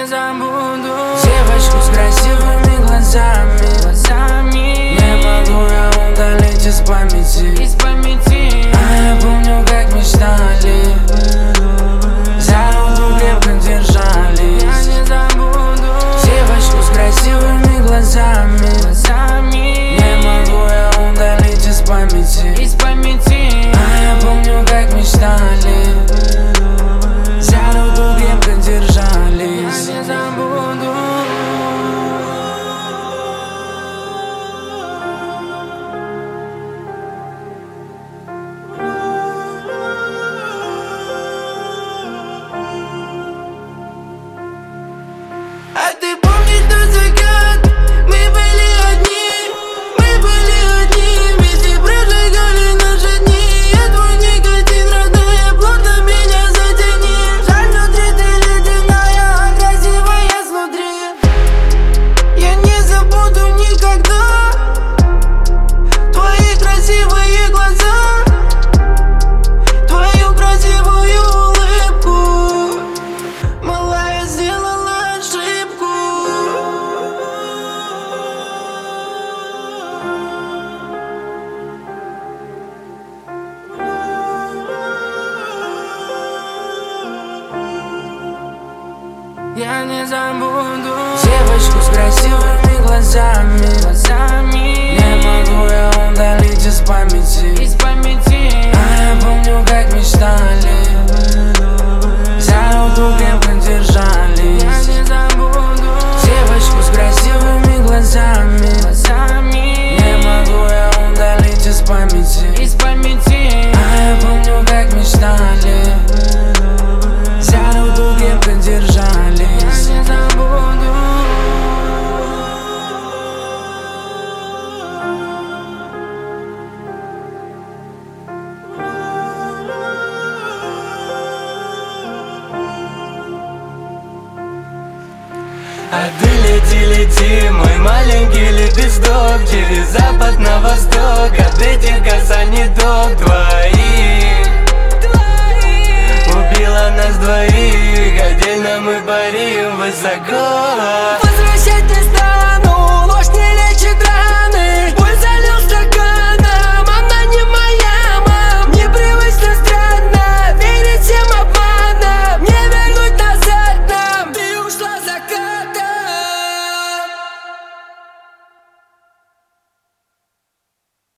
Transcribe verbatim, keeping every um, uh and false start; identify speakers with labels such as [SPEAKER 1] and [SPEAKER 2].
[SPEAKER 1] не забуду девочку с красивыми глазами, глазами. Не могу я удалить из памяти, из памяти. А я помню, как мечтали, за руку крепко держали. Я не забуду девочку с красивыми глазами, глазами. Не могу я удалить из памяти, из памяти. А я помню, как мечтали, за руку крепко держались. Я не забуду.
[SPEAKER 2] А ты помнишь тот закат? Мы были одни, мы были одни. Вместе прожигали наши дни. Я твой никотин, родная, плотно меня затяни. Жаль, внутри ты ледяная, красивая снутри. Я не забуду никогда твои красивые глаза, твою красивую улыбку. Малая, сделала ошибку.
[SPEAKER 1] Я не забуду девочку с красивыми глазами, глазами. Не могу я удалить из памяти, из памяти. А я помню, как мечтали, за руку крепко держались. Я не забуду девочку с красивыми глазами, глазами. Не могу я удалить из памяти, из памяти. А я помню, как мечтали, за руку крепко держались. Я не забуду.
[SPEAKER 2] А ты лети, лети, мой маленький лепесток, через запад на восток, от этих касаний до твоих. Убила нас двоих, отдельно мы парим высоко.